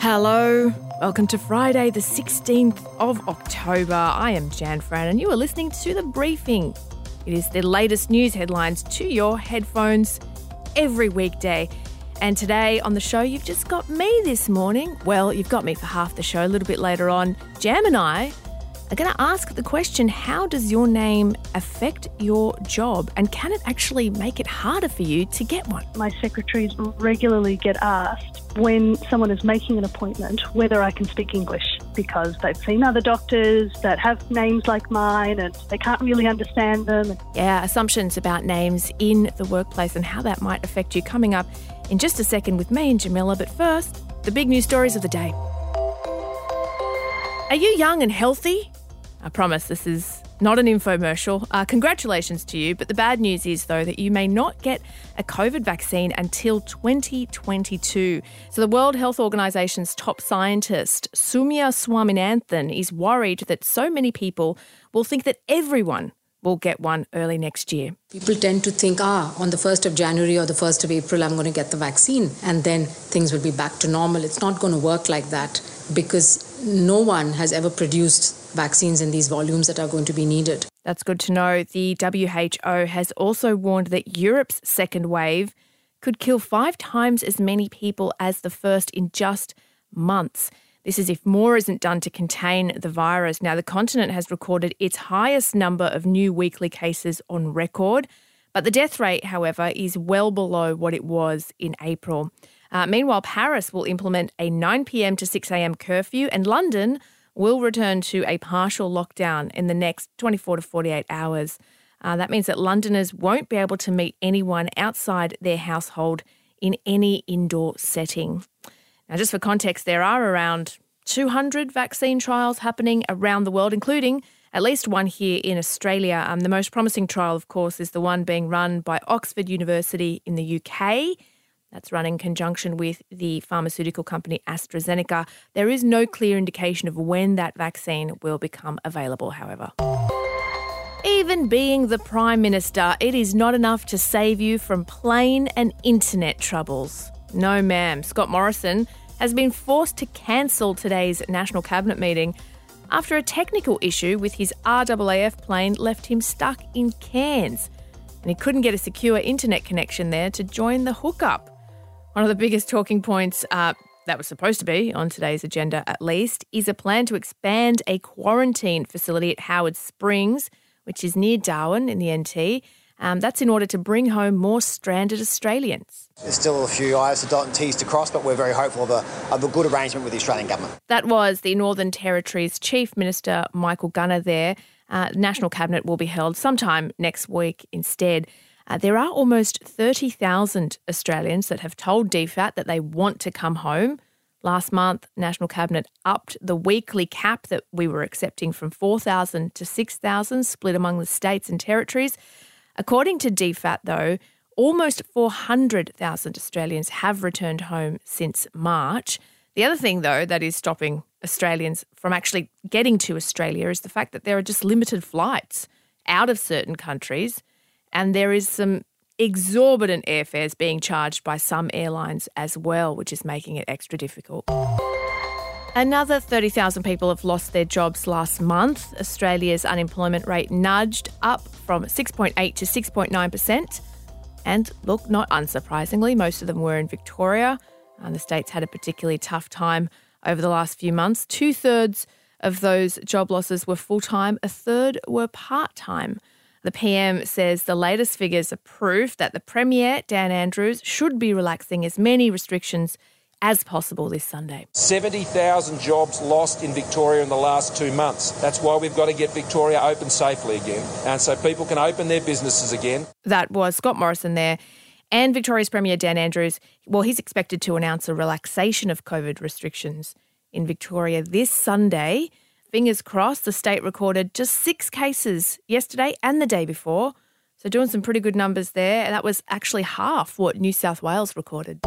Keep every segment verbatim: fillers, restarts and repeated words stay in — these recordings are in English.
Hello, welcome to Friday the sixteenth of October. I am Jan Fran and you are listening to The Briefing. It is the latest news headlines to your headphones every weekday. And today on the show, you've just got me this morning. Well, you've got me for half the show. A little bit later on, Jam and I are going to ask the question, how does your name affect your job? And can it actually make it harder for you to get one? My secretaries regularly get asked when someone is making an appointment whether I can speak English, because they've seen other doctors that have names like mine and they can't really understand them. Yeah, assumptions about names in the workplace and how that might affect you coming up in just a second with me and Jamila. But first, the big news stories of the day. Are you young and healthy? I promise this is not an infomercial. Uh, congratulations to you. But the bad news is, though, that you may not get a COVID vaccine until twenty twenty-two. So the World Health Organization's top scientist, Soumya Swaminathan, is worried that so many people will think that everyone will get one early next year. People tend to think, ah, on the first of January or the first of April, I'm going to get the vaccine and then things will be back to normal. It's not going to work like that because no one has ever produced vaccines in these volumes that are going to be needed. That's good to know. The W H O has also warned that Europe's second wave could kill five times as many people as the first in just months. This is if more isn't done to contain the virus. Now, the continent has recorded its highest number of new weekly cases on record, but the death rate, however, is well below what it was in April. Uh, meanwhile, Paris will implement a nine p.m. to six a.m. curfew, and London will return to a partial lockdown in the next twenty-four to forty-eight hours. Uh, that means that Londoners won't be able to meet anyone outside their household in any indoor setting. Now, just for context, there are around two hundred vaccine trials happening around the world, including at least one here in Australia. Um, the most promising trial, of course, is the one being run by Oxford University in the U K. That's run in conjunction with the pharmaceutical company AstraZeneca. There is no clear indication of when that vaccine will become available, however. Even being the Prime Minister, it is not enough to save you from plane and internet troubles. No, ma'am. Scott Morrison has been forced to cancel today's National Cabinet meeting after a technical issue with his R A A F plane left him stuck in Cairns, and he couldn't get a secure internet connection there to join the hookup. One of the biggest talking points uh, that was supposed to be on today's agenda, at least, is a plan to expand a quarantine facility at Howard Springs, which is near Darwin in the N T. Um, that's in order to bring home more stranded Australians. There's still a few I's to dot and T's to cross, but we're very hopeful of a, of a good arrangement with the Australian government. That was the Northern Territory's Chief Minister, Michael Gunner there. Uh, National Cabinet will be held sometime next week instead. Uh, there are almost thirty thousand Australians that have told D FAT that they want to come home. Last month, National Cabinet upped the weekly cap that we were accepting from four thousand to six thousand, split among the states and territories. According to D FAT, though, almost four hundred thousand Australians have returned home since March. The other thing, though, that is stopping Australians from actually getting to Australia is the fact that there are just limited flights out of certain countries, and there is some exorbitant airfares being charged by some airlines as well, which is making it extra difficult. Another thirty thousand people have lost their jobs last month. Australia's unemployment rate nudged up from six point eight to six point nine percent. And look, not unsurprisingly, most of them were in Victoria. And the state's had a particularly tough time over the last few months. Two-thirds of those job losses were full-time, a third were part-time. The P M says the latest figures are proof that the Premier, Dan Andrews, should be relaxing as many restrictions as possible this Sunday. seventy thousand jobs lost in Victoria in the last two months. That's why we've got to get Victoria open safely again, and so people can open their businesses again. That was Scott Morrison there. And Victoria's Premier Dan Andrews, well, he's expected to announce a relaxation of COVID restrictions in Victoria this Sunday. Fingers crossed, the state recorded just six cases yesterday and the day before. So doing some pretty good numbers there. That was actually half what New South Wales recorded.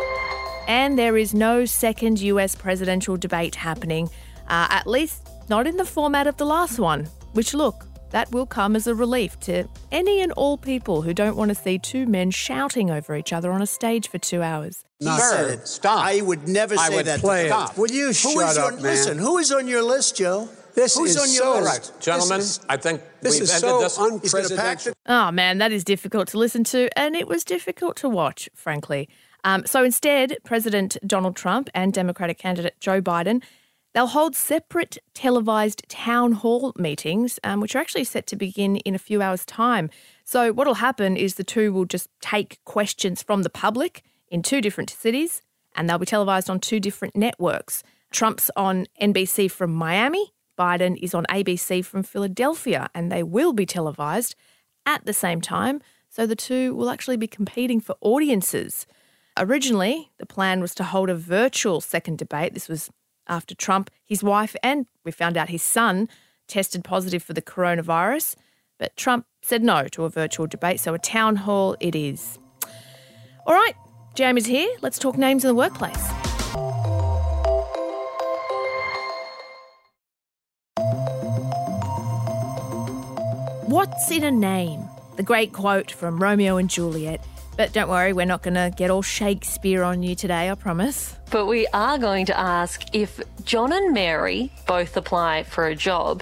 And there is no second U S presidential debate happening, uh, at least not in the format of the last one, which, look, that will come as a relief to any and all people who don't want to see two men shouting over each other on a stage for two hours. No, Sir, stop. I would never say I would that. play Stop. it. Will you Who shut is up, on, man? Listen, who is on your list, Joe? This Who's is on your so, list? right. Gentlemen, This is, I think this we've is ended so this. unprecedented. Oh man, that is difficult to listen to, and it was difficult to watch, frankly. Um, so instead, President Donald Trump and Democratic candidate Joe Biden, they'll hold separate televised town hall meetings, um, which are actually set to begin in a few hours' time. So what'll happen is the two will just take questions from the public in two different cities, and they'll be televised on two different networks. Trump's on N B C from Miami, Biden is on A B C from Philadelphia, and they will be televised at the same time, so the two will actually be competing for audiences. Originally, the plan was to hold a virtual second debate. This was after Trump, his wife, and we found out his son tested positive for the coronavirus. But Trump said no to a virtual debate, so a town hall it is. All right, Jam is here. Let's talk names in the workplace. What's in a name? The great quote from Romeo and Juliet. But don't worry, we're not going to get all Shakespeare on you today, I promise. But we are going to ask if John and Mary both apply for a job,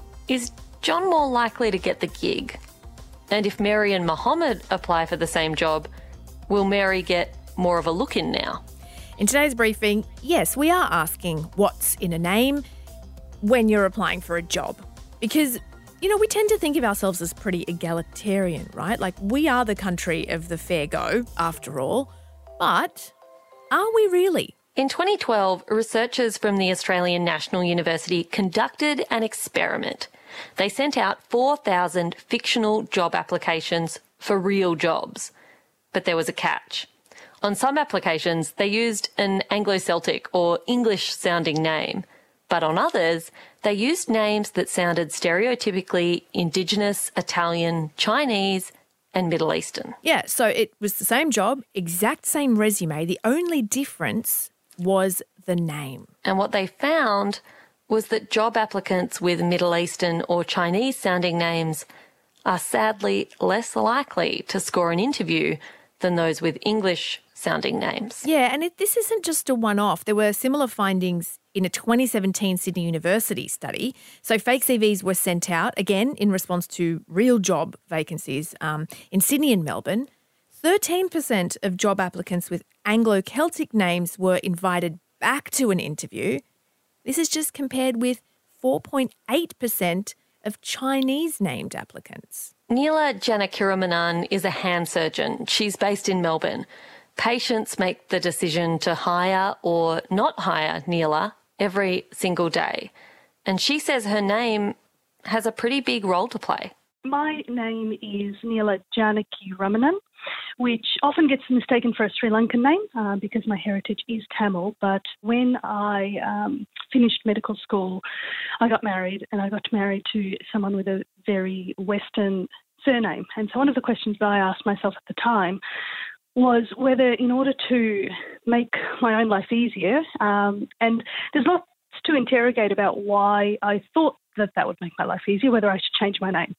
is John more likely to get the gig? And if Mary and Mohammed apply for the same job, will Mary get more of a look in now? In today's briefing, yes, we are asking what's in a name when you're applying for a job. Because, you know, we tend to think of ourselves as pretty egalitarian, right? Like, we are the country of the fair go, after all. But are we really? In twenty twelve, researchers from the Australian National University conducted an experiment. They sent out four thousand fictional job applications for real jobs. But there was a catch. On some applications, they used an Anglo-Celtic or English-sounding name. But on others, they used names that sounded stereotypically Indigenous, Italian, Chinese, and Middle Eastern. Yeah, so it was the same job, exact same resume. The only difference was the name. And what they found was that job applicants with Middle Eastern or Chinese sounding names are sadly less likely to score an interview than those with English sounding names. Yeah, and it, this isn't just a one-off. There were similar findings in a twenty seventeen Sydney University study. So fake C Vs were sent out, again, in response to real job vacancies um, in Sydney and Melbourne. thirteen percent of job applicants with Anglo-Celtic names were invited back to an interview. This is just compared with four point eight percent of Chinese-named applicants. Neela Janakiramanan is a hand surgeon. She's based in Melbourne. Patients make the decision to hire or not hire Neela every single day. And she says her name has a pretty big role to play. My name is Neela Janakiramanan, which often gets mistaken for a Sri Lankan name uh, because my heritage is Tamil. But when I um, finished medical school, I got married, and I got married to someone with a very Western surname. And so one of the questions that I asked myself at the time was whether, in order to make my own life easier, um, and there's lots to interrogate about why I thought that that would make my life easier, whether I should change my name.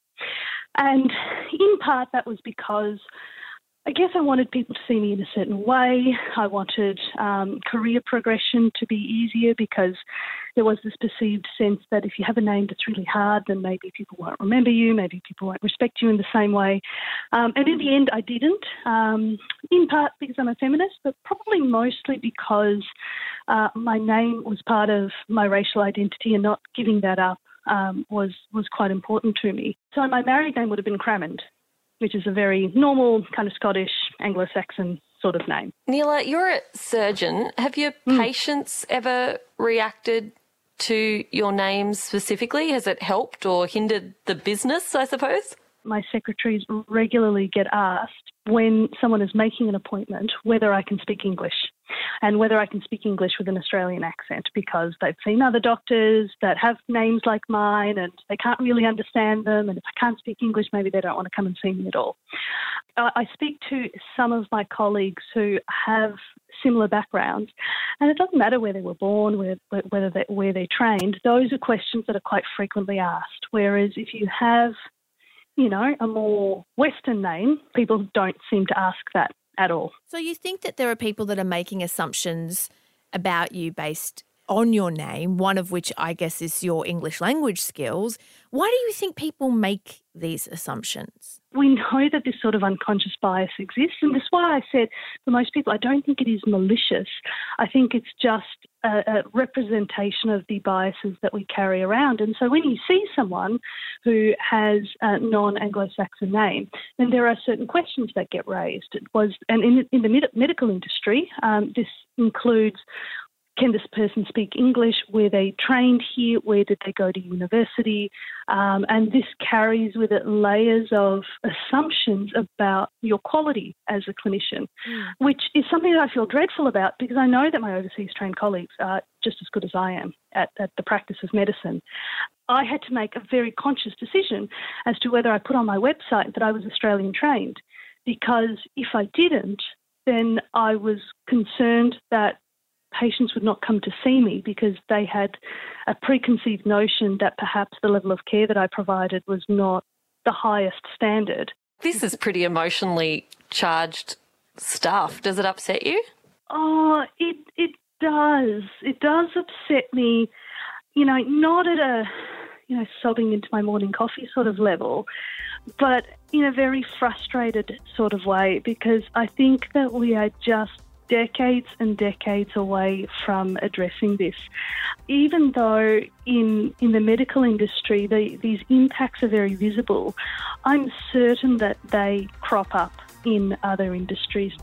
And in part, that was because I guess I wanted people to see me in a certain way. I wanted um, career progression to be easier because there was this perceived sense that if you have a name that's really hard, then maybe people won't remember you, maybe people won't respect you in the same way. Um, and in the end, I didn't, um, in part because I'm a feminist, but probably mostly because uh, my name was part of my racial identity, and not giving that up um, was, was quite important to me. So my married name would have been Cramond, which is a very normal kind of Scottish, Anglo-Saxon sort of name. Neela, you're a surgeon. Have your mm. patients ever reacted to your name specifically? Has it helped or hindered the business, I suppose? My secretaries regularly get asked when someone is making an appointment whether I can speak English. and whether I can speak English with an Australian accent because they've seen other doctors that have names like mine and they can't really understand them, and if I can't speak English, maybe they don't want to come and see me at all. I speak to some of my colleagues who have similar backgrounds, and it doesn't matter where they were born, where, whether they, where they're trained. Those are questions that are quite frequently asked, whereas if you have, you know, a more Western name, people don't seem to ask that at all. So you think that there are people that are making assumptions about you based on your name, one of which I guess is your English language skills. Why do you think people make these assumptions? We know that this sort of unconscious bias exists, and that's why I said for most people I don't think it is malicious. I think it's just a, a representation of the biases that we carry around. And so when you see someone who has a non-Anglo-Saxon name, then there are certain questions that get raised. It was, and in, in the med- medical industry, um, this includes, can this person speak English? Were they trained here? Where did they go to university? Um, and this carries with it layers of assumptions about your quality as a clinician, mm. which is something that I feel dreadful about because I know that my overseas trained colleagues are just as good as I am at, at the practice of medicine. I had to make a very conscious decision as to whether I put on my website that I was Australian trained, because if I didn't, then I was concerned that patients would not come to see me because they had a preconceived notion that perhaps the level of care that I provided was not the highest standard. This is pretty emotionally charged stuff. Does it upset you? Oh, it it does. It does upset me, you know, not at a, you know, sobbing into my morning coffee sort of level, but in a very frustrated sort of way, because I think that we are just decades and decades away from addressing this. Even though in in the medical industry the, these impacts are very visible, I'm certain that they crop up in other industries.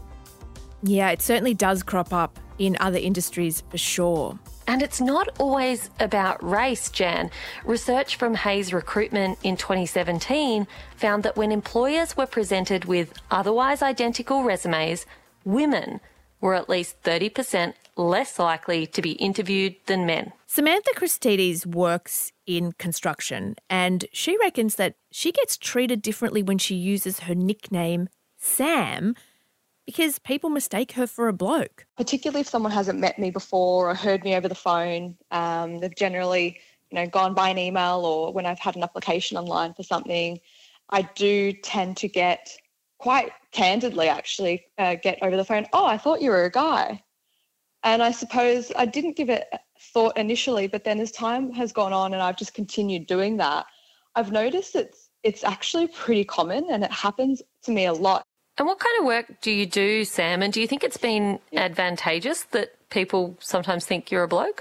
Yeah, it certainly does crop up in other industries for sure. And it's not always about race, Jan. Research from Hays Recruitment in twenty seventeen found that when employers were presented with otherwise identical resumes, women were at least thirty percent less likely to be interviewed than men. Samantha Christides works in construction, and she reckons that she gets treated differently when she uses her nickname Sam because people mistake her for a bloke. Particularly if someone hasn't met me before or heard me over the phone, um, they've generally, you know, gone by an email, or when I've had an application online for something, I do tend to get quite candidly actually uh, get over the phone, oh, I thought you were a guy. And I suppose I didn't give it thought initially, but then as time has gone on and I've just continued doing that, I've noticed it's, it's actually pretty common and it happens to me a lot. And what kind of work do you do, Sam? And do you think it's been yeah. advantageous that people sometimes think you're a bloke?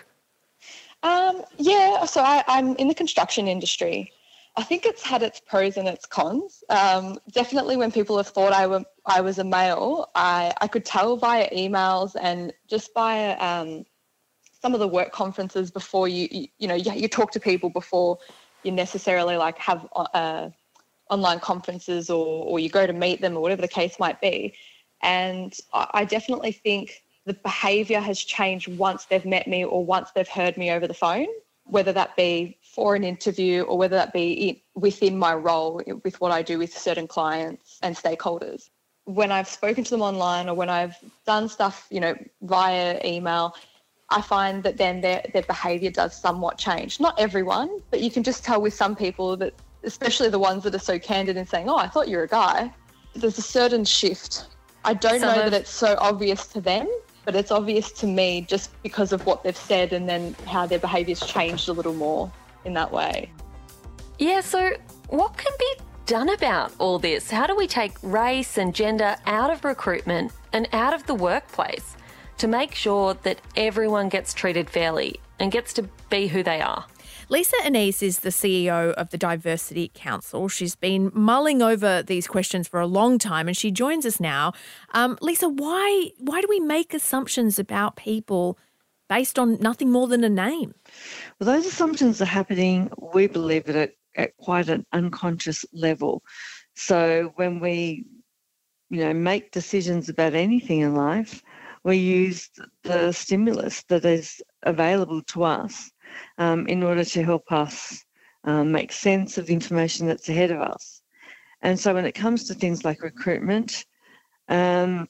Um, yeah, so I, I'm in the construction industry. I think it's had its pros and its cons. Um, definitely when people have thought I, were, I was a male, I, I could tell via emails and just by um, some of the work conferences before you, you, you know, you, you talk to people before you necessarily like have uh, online conferences or, or you go to meet them or whatever the case might be. And I, I definitely think the behaviour has changed once they've met me or once they've heard me over the phone, whether that be for an interview or whether that be within my role with what I do with certain clients and stakeholders. When I've spoken to them online or when I've done stuff, you know, via email, I find that then their, their behaviour does somewhat change. Not everyone, but you can just tell with some people that, especially the ones that are so candid in saying, oh, I thought you were a guy, there's a certain shift. I don't some know of- that it's so obvious to them, but it's obvious to me just because of what they've said and then how their behaviour's changed a little more in that way. Yeah, so what can be done about all this? How do we take race and gender out of recruitment and out of the workplace to make sure that everyone gets treated fairly and gets to be who they are? Lisa Anise is the C E O of the Diversity Council. She's been mulling over these questions for a long time and she joins us now. Um, Lisa, why why do we make assumptions about people based on nothing more than a name? Well, those assumptions are happening, we believe, at, at quite an unconscious level. So when we, you know, make decisions about anything in life, we use the stimulus that is available to us um, in order to help us um, make sense of the information that's ahead of us. And so when it comes to things like recruitment, um,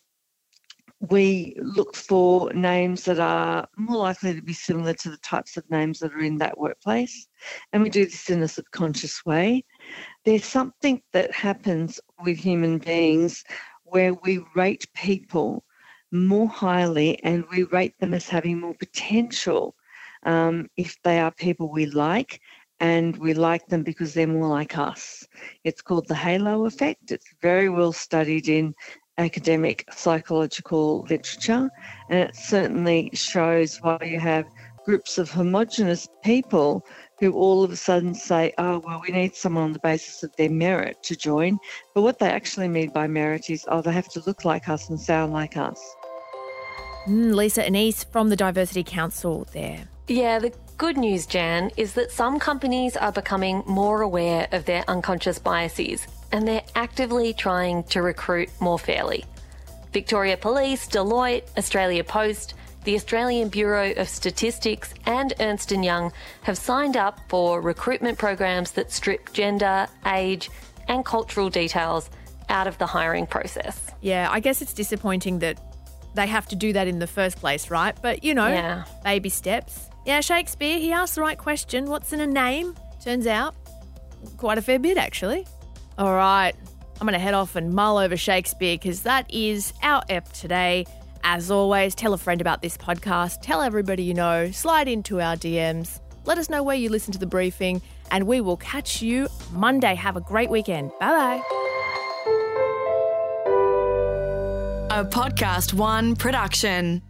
we look for names that are more likely to be similar to the types of names that are in that workplace. And we do this in a subconscious way. There's something that happens with human beings where we rate people more highly and we rate them as having more potential um, if they are people we like, and we like them because they're more like us. It's called the halo effect. It's very well studied in academic psychological literature, and it certainly shows why you have groups of homogenous people who all of a sudden say, oh, well, we need someone on the basis of their merit to join. But what they actually mean by merit is, oh, they have to look like us and sound like us. Mm, Lisa Anise from the Diversity Council there. Yeah, the good news, Jan, is that some companies are becoming more aware of their unconscious biases and they're actively trying to recruit more fairly. Victoria Police, Deloitte, Australia Post, the Australian Bureau of Statistics and Ernst and Young have signed up for recruitment programs that strip gender, age and cultural details out of the hiring process. Yeah, I guess it's disappointing that they have to do that in the first place, right? But, you know, yeah. baby steps. Yeah, Shakespeare, he asked the right question. What's in a name? Turns out, quite a fair bit, actually. All right, I'm going to head off and mull over Shakespeare because that is our ep today. As always, tell a friend about this podcast. Tell everybody you know. Slide into our D Ms. Let us know where you listen to the briefing and we will catch you Monday. Have a great weekend. Bye-bye. A Podcast One production.